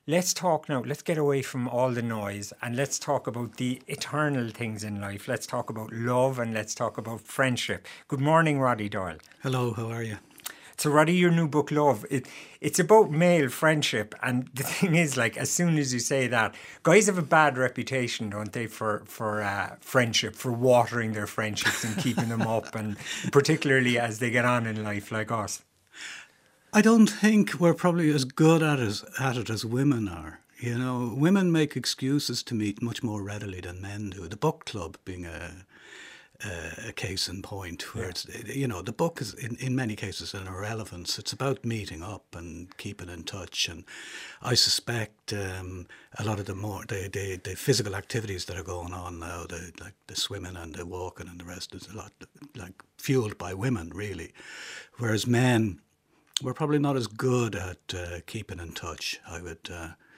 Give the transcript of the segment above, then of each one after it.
Let's talk now. Let's get away from all the noise and let's talk about the eternal things in life. Let's talk about love and let's talk about friendship. Good morning, Roddy Doyle. Hello, how are you? So, Roddy, your new book, Love, it's about male friendship. And the thing is, like, as soon as you say that, guys have a bad reputation, don't they, for friendship, for watering their friendships and keeping them up, and particularly as they get on in life, like us. I don't think we're probably as good at it as women are. You know, women make excuses to meet much more readily than men do. The book club being a case in point, where it's, you know, the book is in many cases an irrelevance. It's about meeting up and keeping in touch. And I suspect a lot of the physical activities that are going on now, like the swimming and the walking and the rest, is a lot like fueled by women, really, whereas men, we're probably not as good at keeping in touch, I would.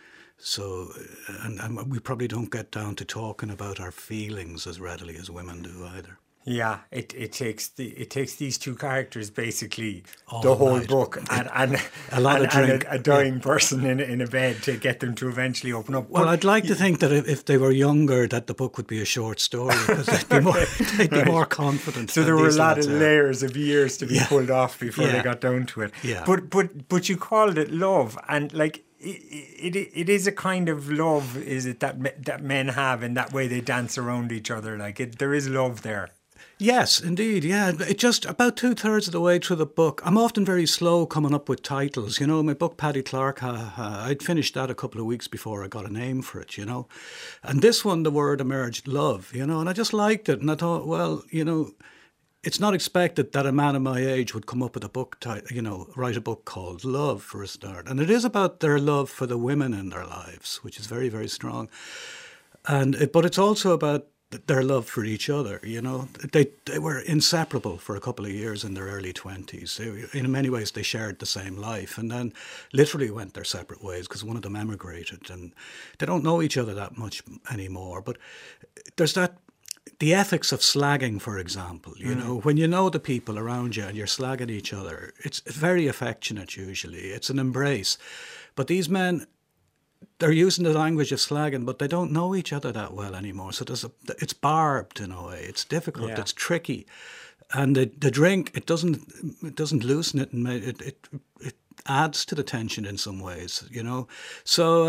And we probably don't get down to talking about our feelings as readily as women do either. Yeah, it takes these two characters basically All the whole night. book and A lot of drink. a dying person in a bed to get them to eventually open up. Well, I'd like to think that if they were younger, that the book would be a short story because they'd be more confident. So there were a lot of layers of years to be pulled off before they got down to it. Yeah. But you called it love, and like it is a kind of love, is it, that men have, in that way they dance around each other. Like there is love there. Yes, indeed, yeah. It just about 2/3 of the way through the book. I'm often very slow coming up with titles. You know, my book, Paddy Clark, I'd finished that a couple of weeks before I got a name for it, you know. And this one, the word emerged, love, you know, and I just liked it. And I thought, well, you know, it's not expected that a man of my age would come up with a book title, you know, write a book called Love, for a start. And it is about their love for the women in their lives, which is very, very strong. But it's also about their love for each other, you know. They were inseparable for a couple of years in their early 20s. In many ways, they shared the same life and then literally went their separate ways because one of them emigrated and they don't know each other that much anymore. But there's the ethics of slagging, for example, you know, when you know the people around you and you're slagging each other, it's very affectionate usually. It's an embrace. But these men, they're using the language of slagging, but they don't know each other that well anymore. So it's barbed in a way. It's difficult. It's tricky, and the drink it doesn't loosen it, and it adds to the tension in some ways. You know, so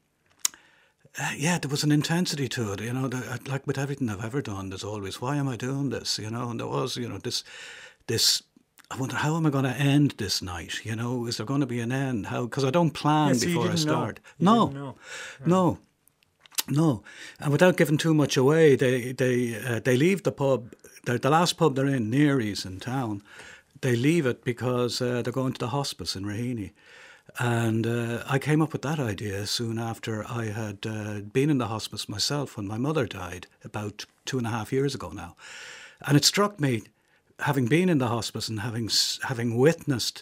there was an intensity to it. You know, like with everything I've ever done, there's always, why am I doing this? You know, and there was, you know, this. I wonder, how am I going to end this night? You know, is there going to be an end? How? Because I don't plan before I start. No. And without giving too much away, they leave the pub. The last pub they're in, Neary's in town. They leave it because they're going to the hospice in Raheny. And I came up with that idea soon after I had been in the hospice myself when my mother died about 2.5 years ago now. And it struck me, having been in the hospice and having witnessed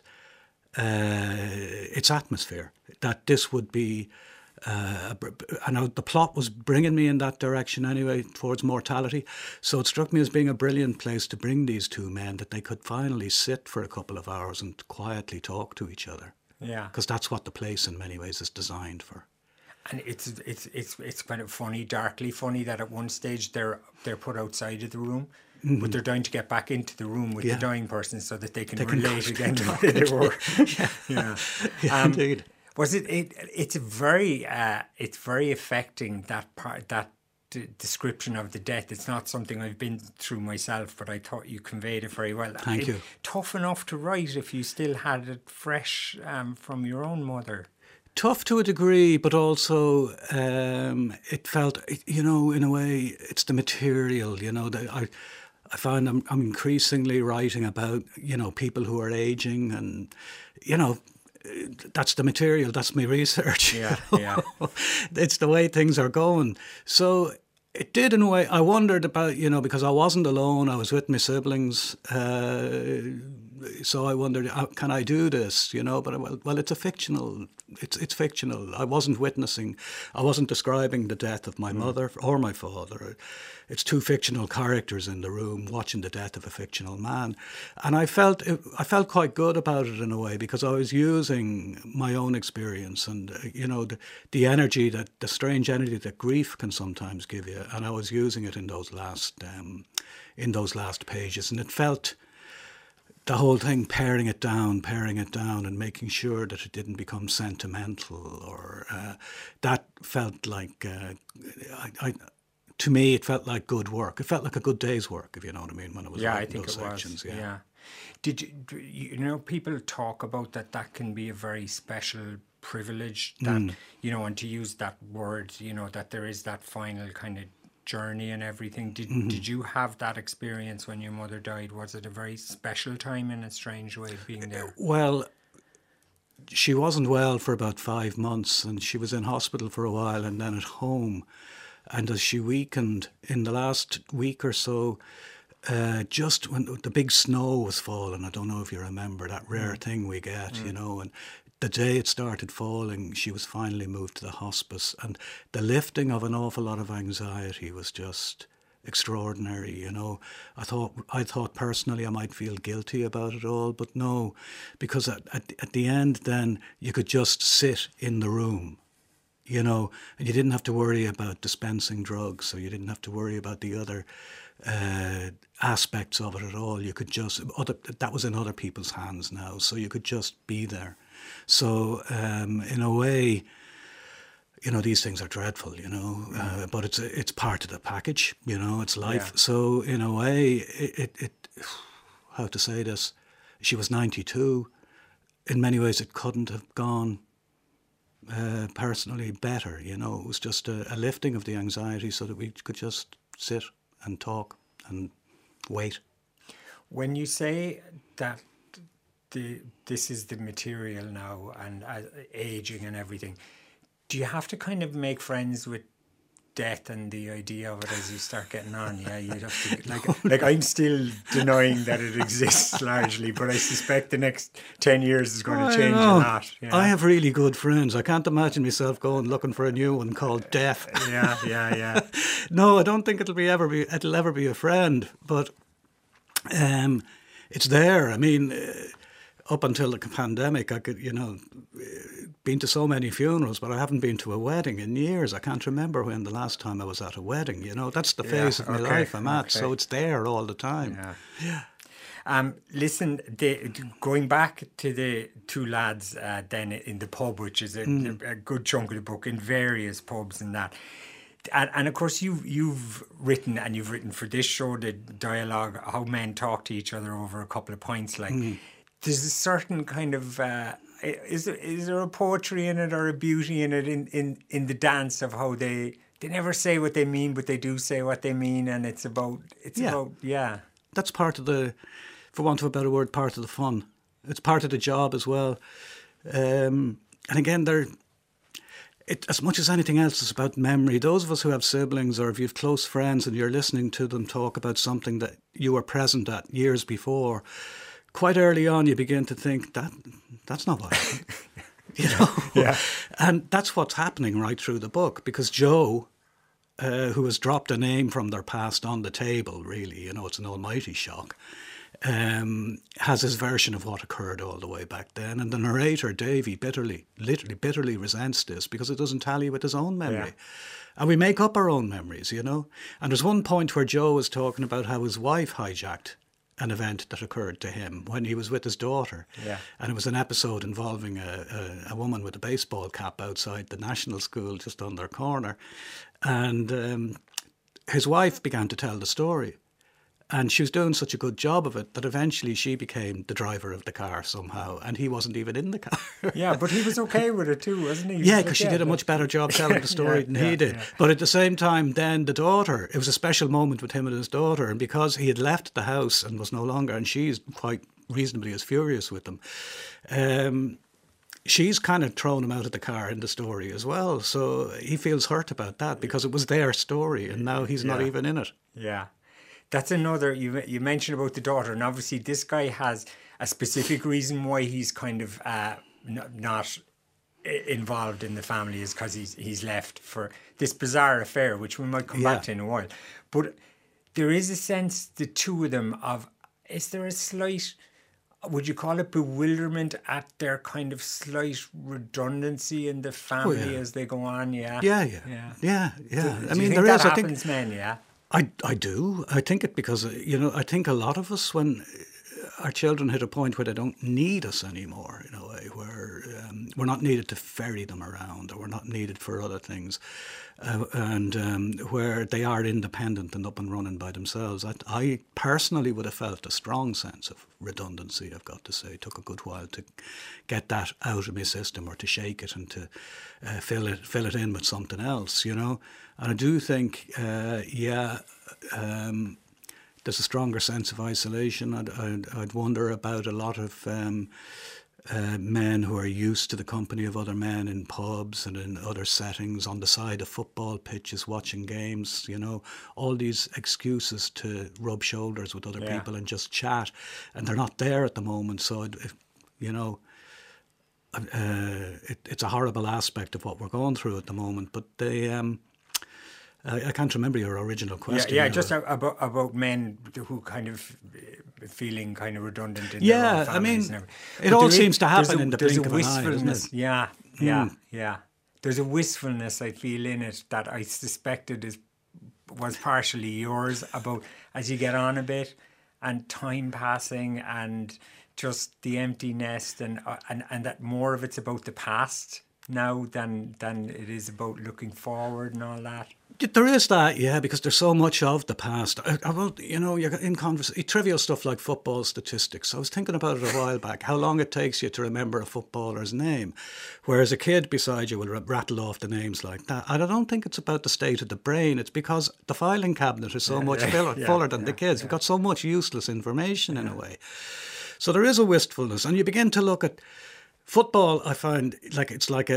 its atmosphere, that this would be, I know the plot was bringing me in that direction anyway, towards mortality. So it struck me as being a brilliant place to bring these two men, that they could finally sit for a couple of hours and quietly talk to each other. Yeah. Because that's what the place in many ways is designed for. And it's kind of funny, darkly funny, that at one stage they're put outside of the room. Mm-hmm. But they're dying to get back into the room with the dying person so that they can relate again to what they were. Indeed. Was it's very affecting, that part, that description of the death. It's not something I've been through myself, but I thought you conveyed it very well. Thank you. Tough enough to write if you still had it fresh from your own mother. Tough to a degree, but also it felt, you know, in a way, it's the material, you know, I find I'm increasingly writing about, you know, people who are aging, and, you know, that's the material, that's my research. Yeah, you know? It's the way things are going. So it did, in a way. I wondered about, you know, because I wasn't alone, I was with my siblings. so I wondered, can I do this? You know, but well, it's a fictional. It's fictional. I wasn't describing the death of my mother or my father. It's two fictional characters in the room watching the death of a fictional man, and I felt quite good about it in a way, because I was using my own experience and the energy, the strange energy that grief can sometimes give you, and I was using it in those last pages, and it felt. The whole thing, paring it down, and making sure that it didn't become sentimental, or that felt like, to me, it felt like good work. It felt like a good day's work, if you know what I mean, when I was writing those sections. Yeah. Did people talk about that can be a very special privilege, that, and to use that word, that there is that final kind of journey and everything. Did you have that experience when your mother died? Was it a very special time in a strange way, being there? Well, she wasn't well for about 5 months, and she was in hospital for a while and then at home. And as she weakened in the last week or so, just when the big snow was falling, I don't know if you remember that rare thing we get, and the day it started falling, she was finally moved to the hospice, and the lifting of an awful lot of anxiety was just extraordinary. I thought personally I might feel guilty about it all, but no, because at the end then you could just sit in the room, and you didn't have to worry about dispensing drugs, so you didn't have to worry about the other aspects of it at all. You could just, that was in other people's hands now, so you could just be there. So in a way, these things are dreadful, but it's part of the package, it's life. Yeah. So in a way, it how to say this, she was 92. In many ways, it couldn't have gone personally better, It was just a lifting of the anxiety so that we could just sit and talk and wait. When you say that this is the material now, and aging and everything, do you have to kind of make friends with death and the idea of it as you start getting on? Yeah, you'd have to, like I'm still denying that it exists largely, but I suspect the next 10 years is going to change a lot. Yeah. I have really good friends. I can't imagine myself going looking for a new one called death. Yeah. No, I don't think it'll ever be a friend, but it's there. I mean, up until the pandemic, I could, been to so many funerals, but I haven't been to a wedding in years. I can't remember when the last time I was at a wedding. That's the phase of my life I'm at, so it's there all the time. Yeah. Listen, going back to the two lads then in the pub, which is a good chunk of the book, in various pubs and that. And of course, you've written for this show, the dialogue, how men talk to each other over a couple of pints, like. There's a certain kind of is there a poetry in it or a beauty in it in the dance of how they never say what they mean, but they do say what they mean, and it's about that's part of the, for want of a better word, part of the fun. It's part of the job as well, and again, as much as anything else, it's about memory. Those of us who have siblings, or if you have close friends and you're listening to them talk about something that you were present at years before, quite early on, you begin to think that's not what happened, Yeah. And that's what's happening right through the book, because Joe, who has dropped a name from their past on the table, really, it's an almighty shock, has his version of what occurred all the way back then, and the narrator, Davy, literally bitterly resents this because it doesn't tally with his own memory. Yeah. And we make up our own memories, And there's one point where Joe was talking about how his wife hijacked an event that occurred to him when he was with his daughter. Yeah. And it was an episode involving a woman with a baseball cap outside the national school just on their corner. And his wife began to tell the story. And she was doing such a good job of it that eventually she became the driver of the car somehow, and he wasn't even in the car. Yeah, but he was okay with it too, wasn't he? Yeah, because she did a much better job telling the story than he did. Yeah. But at the same time, then the daughter, it was a special moment with him and his daughter, and because he had left the house and was no longer, and she's quite reasonably as furious with him, she's kind of thrown him out of the car in the story as well. So he feels hurt about that because it was their story, and now he's not even in it. Yeah. That's another, you mentioned about the daughter, and obviously this guy has a specific reason why he's kind of not involved in the family is because he's left for this bizarre affair, which we might come back to in a while. But there is a sense, the two of them, is there a slight, would you call it bewilderment at their kind of slight redundancy in the family as they go on? Yeah. Yeah. I mean, there is. I think men. Yeah. I do. I think it because I think a lot of us, when our children hit a point where they don't need us anymore, in a way, where we're not needed to ferry them around, or we're not needed for other things, and where they are independent and up and running by themselves. I personally would have felt a strong sense of redundancy, I've got to say. It took a good while to get that out of my system, or to shake it and to fill it in with something else, And I do think, there's a stronger sense of isolation. I'd wonder about a lot of men who are used to the company of other men in pubs and in other settings, on the side of football pitches, watching games, all these excuses to rub shoulders with other people and just chat. And they're not there at the moment. So, it's a horrible aspect of what we're going through at the moment. But they... I can't remember your original question. Yeah, just about men who kind of feeling kind of redundant in their own families. It all seems to happen in the blink of an eye, doesn't it? Yeah. There's a wistfulness I feel in it that I suspected was partially yours, about as you get on a bit and time passing and just the empty nest and that more of it's about the past now than it is about looking forward and all that. There is that, because there's so much of the past. You're in conversation, trivial stuff like football statistics. I was thinking about it a while back, how long it takes you to remember a footballer's name, whereas a kid beside you will rattle off the names like that. And I don't think it's about the state of the brain. It's because the filing cabinet is so much fuller than the kids. We've got so much useless information in a way. So there is a wistfulness, and you begin to look at football. I find it's like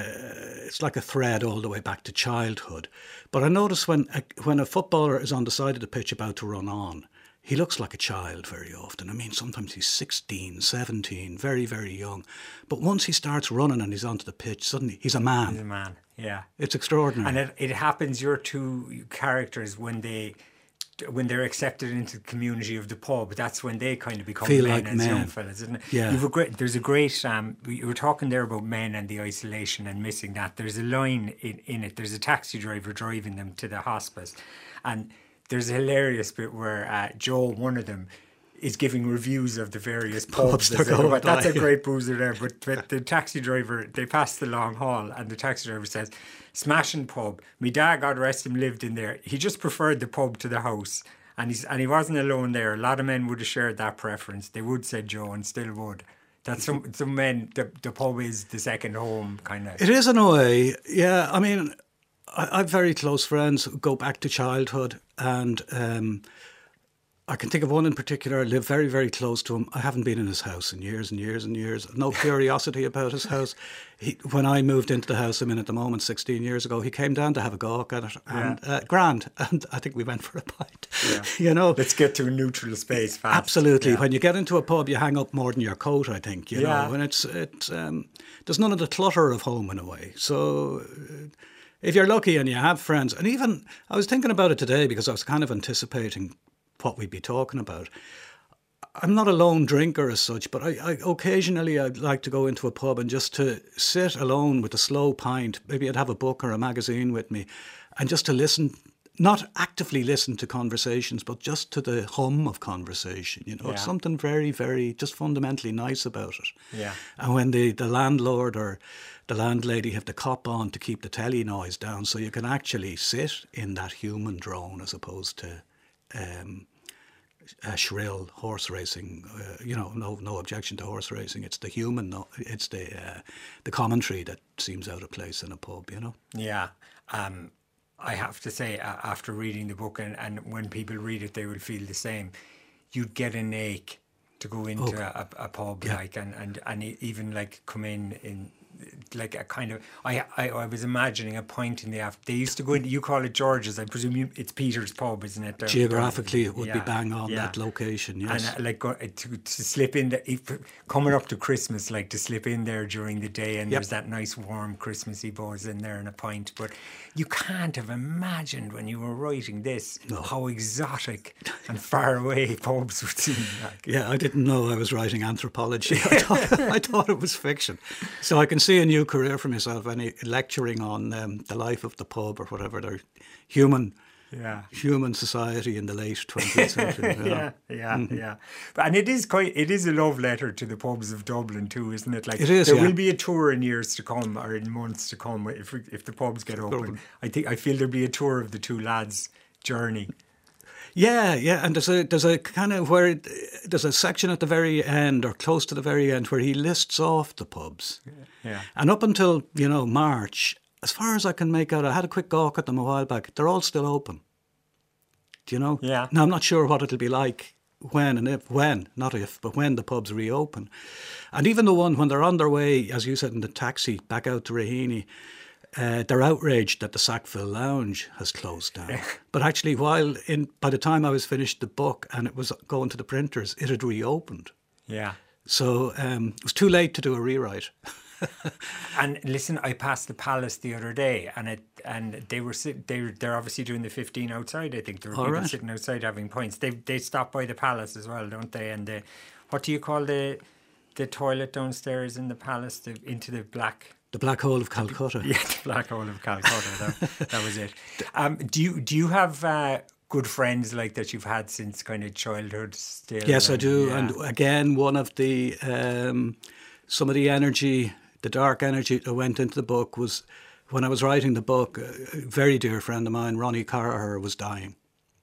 a thread all the way back to childhood. But I notice when a footballer is on the side of the pitch about to run on, he looks like a child very often. I mean, sometimes he's 16, 17, very, very young. But once he starts running and he's onto the pitch, suddenly he's a man. He's a man, yeah. It's extraordinary. And it happens, your two characters, when they're accepted into the community of the pub, that's when they kind of become feel men like as men. Young fellas, isn't it? Yeah. There's a great, you were talking there about men and the isolation and missing that. There's a line in it. There's a taxi driver driving them to the hospice, and there's a hilarious bit where Joe, one of them, is giving reviews of the various pubs. That's a great boozer there. But the taxi driver, they pass the long hall, and the taxi driver says, "Smashing pub. Me dad, God rest him, lived in there. He just preferred the pub to the house." And he wasn't alone there. A lot of men would have shared that preference. They would, said Joe, and still would. That some men, the pub is the second home, kind of. It is in a way, yeah. I mean, I've very close friends who go back to childhood, and I can think of one in particular. I live very, very close to him. I haven't been in his house in years and years and years. No curiosity about his house. When I moved into the house I'm in at the moment 16 years ago, he came down to have a gawk at it. And grand. And I think we went for a pint. Yeah. Let's get to a neutral space fast. Absolutely. Yeah. When you get into a pub, you hang up more than your coat, I think. You know, and it's there's none of the clutter of home in a way. So if you're lucky and you have friends, and even I was thinking about it today because I was kind of anticipating what we'd be talking about. I'm not a lone drinker as such, but I occasionally I'd like to go into a pub and just to sit alone with a slow pint. Maybe I'd have a book or a magazine with me, and just to listen, not actively listen to conversations, but just to the hum of conversation. It's something very, very just fundamentally nice about it. Yeah. And when the landlord or the landlady have the cop on to keep the telly noise down, so you can actually sit in that human drone as opposed to shrill horse racing, no objection to horse racing. It's the human, it's the commentary that seems out of place in a pub, Yeah. I have to say, after reading the book, and when people read it, they will feel the same. You'd get an ache to go into a pub, and even like come in like a kind of, I was imagining a point in the afternoon. They used to go into, you call it George's, I presume it's Peter's Pub, isn't it? Geographically, it would be bang on that location, yes. And like to slip in, coming up to Christmas, like to slip in there during the day, and there's that nice warm Christmassy buzz in there and a pint. But you can't have imagined when you were writing this how exotic and far away pubs would seem like. Yeah, I didn't know I was writing anthropology. I thought it was fiction. So I can see a new career for myself, any lecturing on the life of the pub or whatever, their human society in the late 20th century. Yeah. And it is a love letter to the pubs of Dublin too, isn't it? Like, it is, there will be a tour in years to come or in months to come if the pubs get open. I feel there'll be a tour of the two lads' journey. Yeah, and there's a kind of there's a section at the very end or close to the very end where he lists off the pubs. Yeah. And up until, March, as far as I can make out, I had a quick gawk at them a while back, they're all still open. Do you know? Yeah. Now, I'm not sure what it'll be like when the pubs reopen. And even the one when they're on their way, as you said, in the taxi back out to Raheny, they're outraged that the Sackville Lounge has closed down. But actually, by the time I was finished the book and it was going to the printers, it had reopened. Yeah. So it was too late to do a rewrite. And listen, I passed the Palace the other day, and they were they're obviously doing the 15 outside. I think there were people sitting outside having pints. They stop by the Palace as well, don't they? And what do you call the toilet downstairs in the Palace? Into the black. The Black Hole of Calcutta. Yeah, the Black Hole of Calcutta. That was it. Do you have good friends like that you've had since kind of childhood still? Yes, I do. Yeah. And again, one of the some of the energy, the dark energy that went into the book was when I was writing the book. A very dear friend of mine, Ronnie Carr, was dying.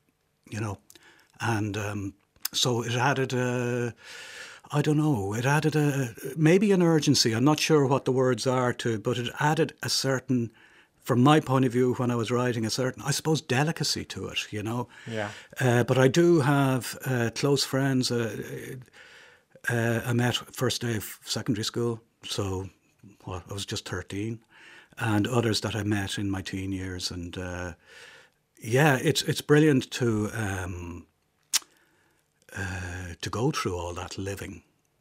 And so it added. I don't know, it added maybe an urgency. I'm not sure what the words are but it added a certain, from my point of view when I was writing, a certain, I suppose, delicacy to it, Yeah. But I do have close friends I met first day of secondary school, so I was just 13, and others that I met in my teen years. And it's brilliant to go through all that living,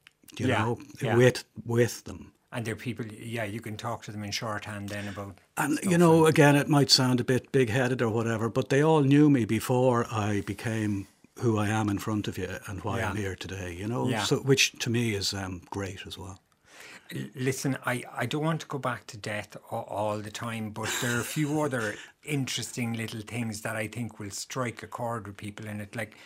with them. And they're people, you can talk to them in shorthand then about. And, again, it might sound a bit big-headed or whatever, but they all knew me before I became who I am in front of you and why I'm here today, so, which to me is great as well. Listen, I don't want to go back to death all the time, but there are a few other interesting little things that I think will strike a chord with people in it. Like,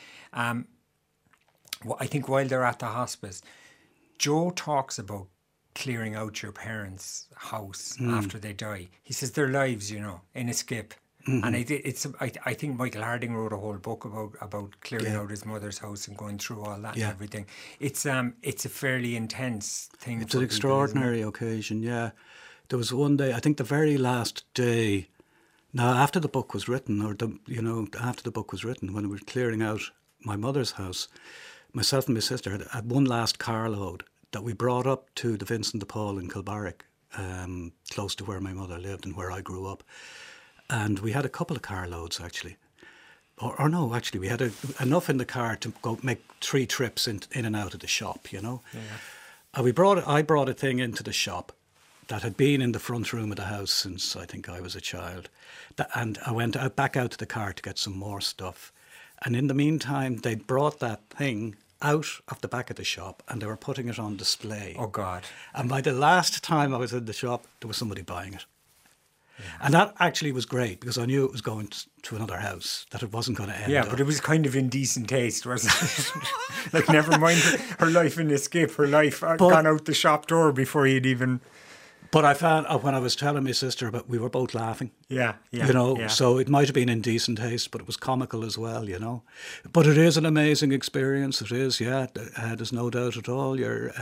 I think while they're at the hospice, Joe talks about clearing out your parents' house after they die. He says their lives, in a skip. Mm-hmm. And I think Michael Harding wrote a whole book about clearing out his mother's house and going through all that and everything. It's a fairly intense thing. It's an extraordinary occasion, yeah. There was one day, I think the very last day, now after the book was written, after the book was written, when we were clearing out my mother's house, myself and my sister had one last carload that we brought up to the Vincent de Paul in Kilbarrack, close to where my mother lived and where I grew up. And we had a couple of carloads, actually. Or no, actually, we had enough in the car to go make 3 trips in and out of the shop, Yeah. And I brought a thing into the shop that had been in the front room of the house since I think I was a child. And I went back out to the car to get some more stuff. And in the meantime, they brought that thing out of the back of the shop and they were putting it on display. Oh, God. And by the last time I was in the shop, there was somebody buying it. Yeah. And that actually was great because I knew it was going to another house, that it wasn't going to end up. But it was kind of in decent taste, wasn't it? Like, never mind her life in a skip, her life gone out the shop door before you'd even... But I found, when I was telling my sister about, we were both laughing. Yeah. So it might have been in decent taste, but it was comical as well, But it is an amazing experience, it is, there's no doubt at all. You're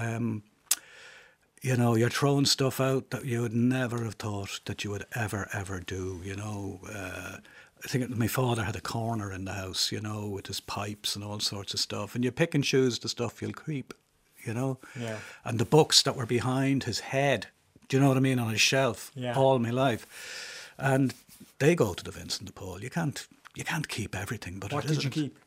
throwing stuff out that you would never have thought that you would ever do, I think my father had a corner in the house, with his pipes and all sorts of stuff. And you pick and choose the stuff you'll keep, Yeah. And the books that were behind his head Do you know what I mean? On a shelf all my life. And they go to the Vincent de Paul. You can't keep everything. But what did you keep?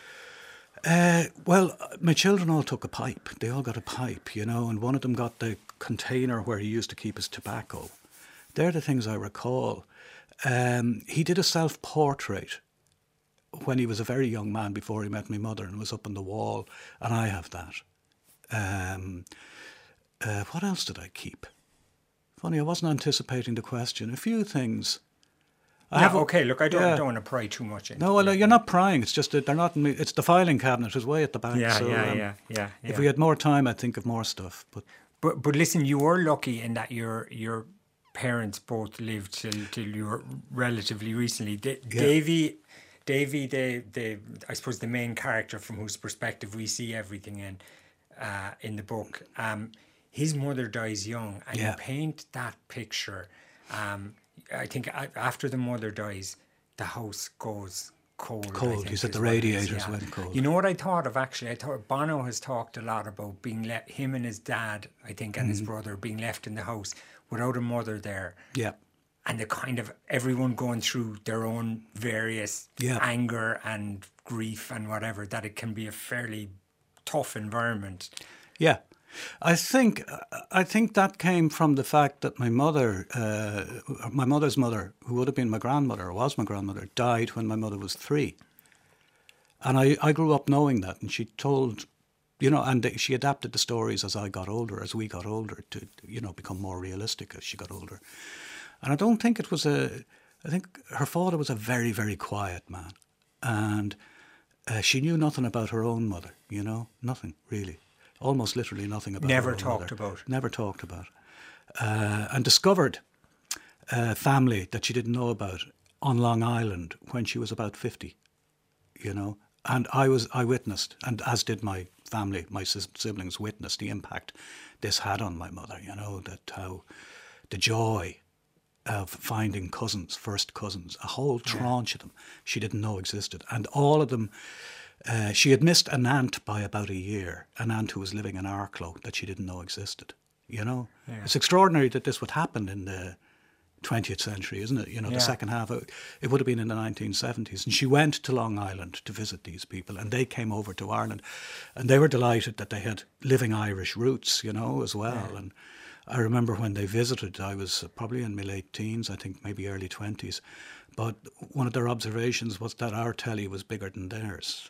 Well, my children all took a pipe. They all got a pipe, you know, and one of them got the container where he used to keep his tobacco. They're the things I recall. He did a self-portrait when he was a very young man before he met my mother, and was up on the wall, and I have that. What else did I keep? Funny, I wasn't anticipating the question. A few things. Okay, look, I don't want to pry too much into it. No, well, you're not prying. It's just that they're not. It's the filing cabinet is way at the back. Yeah. If we had more time, I'd think of more stuff. But listen, you were lucky in that your parents both lived till you were relatively recently. Davy, I suppose the main character from whose perspective we see everything in the book. His mother dies young, and you paint that picture. I think after the mother dies, the house goes cold. Cold. He said the radiators went cold. You know what I thought of, actually? I thought Bono has talked a lot about being him and his dad, I think, and his brother being left in the house without a mother there. Yeah. And the kind of everyone going through their own various anger and grief and whatever, that it can be a fairly tough environment. Yeah. I think that came from the fact that my mother's mother, who would have been my grandmother, or was my grandmother, died when my mother was 3. And I grew up knowing that, and she told, you know, and she adapted the stories as we got older, to, you know, become more realistic as she got older. And I don't think it was I think her father was a very, very quiet man. And she knew nothing about her own mother, you know, nothing really. Almost literally nothing about Never her own talked mother. about. Never talked about. And discovered a family that she didn't know about on Long Island when she was about 50, you know. And I witnessed, and as did my family, my siblings witnessed the impact this had on my mother, you know, that how the joy of finding cousins, first cousins, a whole tranche of them she didn't know existed. And all of them, she had missed an aunt by about a year, an aunt who was living in Arklow that she didn't know existed, you know. Yeah. It's extraordinary that this would happen in the 20th century, isn't it? You know, the second half, it would have been in the 1970s. And she went to Long Island to visit these people, and they came over to Ireland, and they were delighted that they had living Irish roots, you know, as well. Yeah. And I remember when they visited, I was probably in my late teens, I think maybe early 20s, but one of their observations was that our telly was bigger than theirs.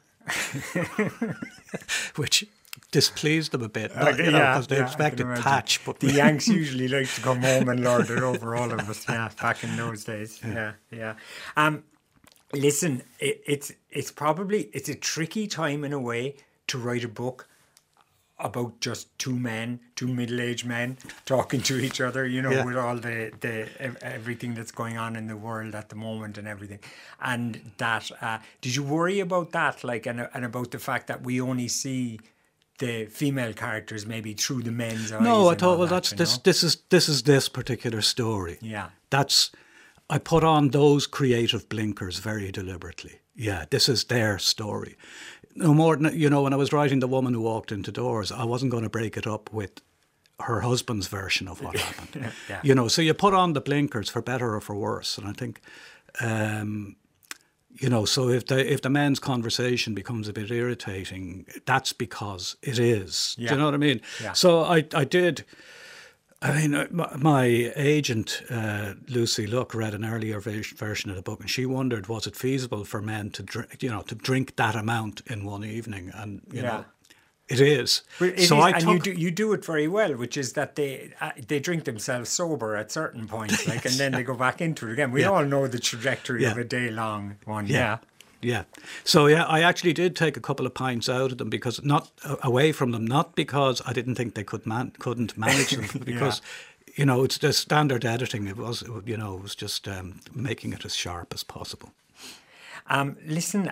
Which displeased them a bit, because they expected Patch. But the Yanks usually like to come home and lord it over all of us. Yeah, back in those days. Yeah. Listen, it's a tricky time in a way to write a book about just two middle-aged men talking to each other, you know, with all the everything that's going on in the world at the moment and everything. And that, did you worry about that, like, and about the fact that we only see the female characters maybe through the men's eyes? No, I thought, well, this is this particular story. Yeah, I put on those creative blinkers very deliberately. Yeah, this is their story. No more than, you know, when I was writing The Woman Who Walked Into Doors, I wasn't going to break it up with her husband's version of what happened. You know, so you put on the blinkers for better or for worse. And I think, you know, so if the men's conversation becomes a bit irritating, that's because it is. Do you know what I mean? Yeah. So I did. I mean, my agent, Lucy Luck, read an earlier version of the book, and she wondered, was it feasible for men to drink that amount in one evening? And, you know, it is. You do it very well, which is that they drink themselves sober at certain points, like, and then they go back into it again. We all know the trajectory of a day-long one. Yeah. So, I actually did take a couple of pints out of them, because not away from them, not because I didn't think they couldn't manage them, because, you know, it's the standard editing. It was just making it as sharp as possible. Listen,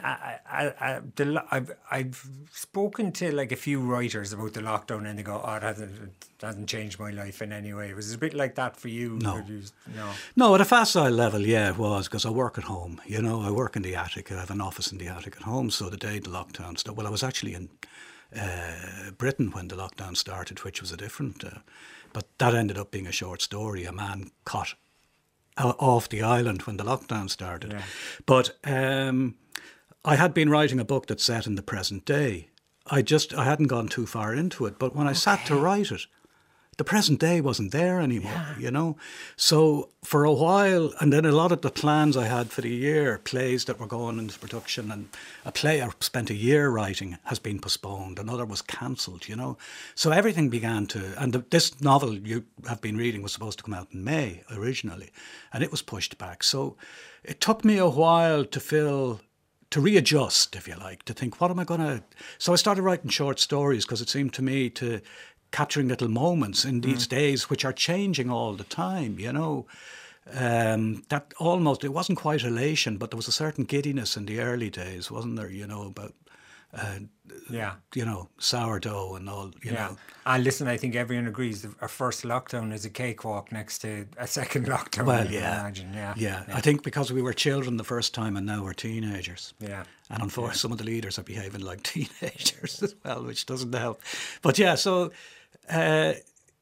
I've spoken to like a few writers about the lockdown, and they go, "Oh, it hasn't changed my life in any way." It was a bit like that for you? No, at a facile level, it was, because I work at home. You know, I work in the attic. I have an office in the attic at home. So the day the lockdown started, well, I was actually in Britain when the lockdown started, which was a different But that ended up being a short story. A man caught off the island when the lockdown started. Yeah. But I had been writing a book that's set in the present day. I hadn't gone too far into it, but when I sat to write it, the present day wasn't there anymore, you know. So for a while, and then a lot of the plans I had for the year, plays that were going into production, and a play I spent a year writing has been postponed, another was cancelled, you know. So everything began to, and this novel you have been reading was supposed to come out in May originally, and it was pushed back. So it took me a while to readjust, if you like, to think, what am I going to... So I started writing short stories because it seemed to me to capturing little moments in these days which are changing all the time, you know. That almost, it wasn't quite elation, but there was a certain giddiness in the early days, wasn't there, you know, about... you know, sourdough and all, you know. And listen, I think everyone agrees that our first lockdown is a cakewalk next to a second lockdown. Well, imagine. Yeah. I think because we were children the first time and now we're teenagers. Yeah. And unfortunately, some of the leaders are behaving like teenagers as well, which doesn't help. But yeah, so... and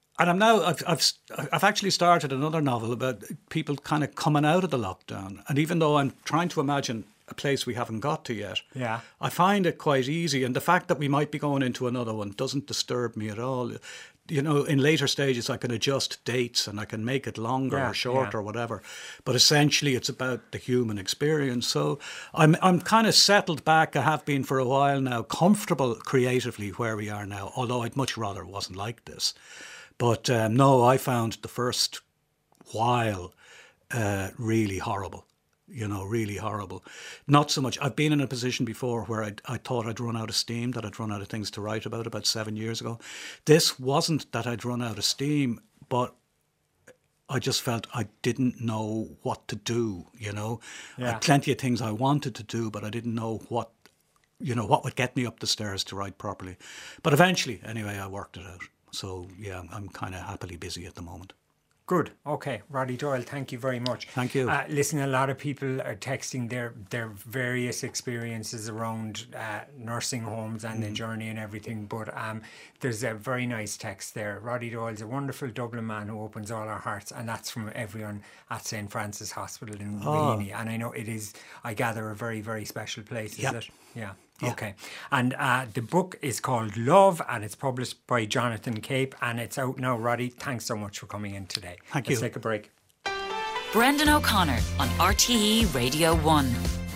I've actually started another novel about people kind of coming out of the lockdown. And even though I'm trying to imagine a place we haven't got to yet, I find it quite easy. And the fact that we might be going into another one doesn't disturb me at all. You know, in later stages, I can adjust dates and I can make it longer or shorter or whatever. But essentially, it's about the human experience. So I'm kind of settled back. I have been for a while now, comfortable creatively where we are now, although I'd much rather it wasn't like this. But no, I found the first while really horrible. You know, really horrible. Not so much. I've been in a position before where I thought I'd run out of steam, that I'd run out of things to write about 7 years ago. This wasn't that I'd run out of steam, but I just felt I didn't know what to do, you know. I had plenty of things I wanted to do, but I didn't know what would get me up the stairs to write properly. But eventually, anyway, I worked it out. So, yeah, I'm kind of happily busy at the moment. Good. Okay, Roddy Doyle, thank you very much. Thank you. Listen, a lot of people are texting their various experiences around nursing homes and the journey and everything, but there's a very nice text there. Roddy Doyle's a wonderful Dublin man who opens all our hearts, and that's from everyone at St. Francis Hospital in Raheny. And I know it is, I gather, a very, very special place, is it? Yeah. Okay. And the book is called Love, and it's published by Jonathan Cape, and it's out now. Roddy, thanks so much for coming in today. Thank you. Let's take a break. Brendan O'Connor on RTE Radio 1.